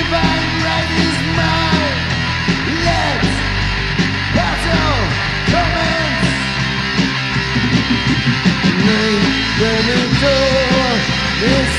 divine right is mine. Let's battle commence. Make the door. This